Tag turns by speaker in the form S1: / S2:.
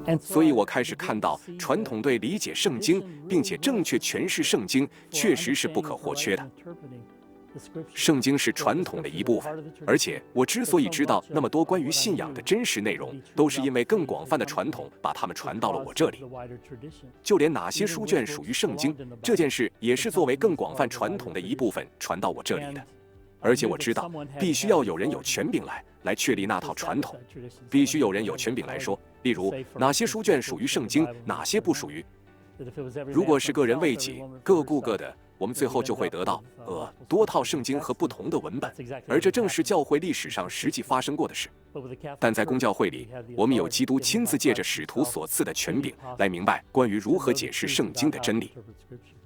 S1: 所以我开始看到，传统对理解圣经并且正确诠释圣经，确实是不可或缺的。圣经是传统的一部分，而且我之所以知道那么多关于信仰的真实内容，都是因为更广泛的传统把它们传到了我这里。就连哪些书卷属于圣经这件事，也是作为更广泛传统的一部分传到我这里的。而且我知道，必须要有人有权柄来确立那套传统，必须有人有权柄来说，例如哪些书卷属于圣经，哪些不属于。如果是个人为己，各顾各的，我们最后就会得到多套圣经和不同的文本，而这正是教会历史上实际发生过的事。但在公教会里，我们有基督亲自借着使徒所赐的权柄来明白关于如何解释圣经的真理。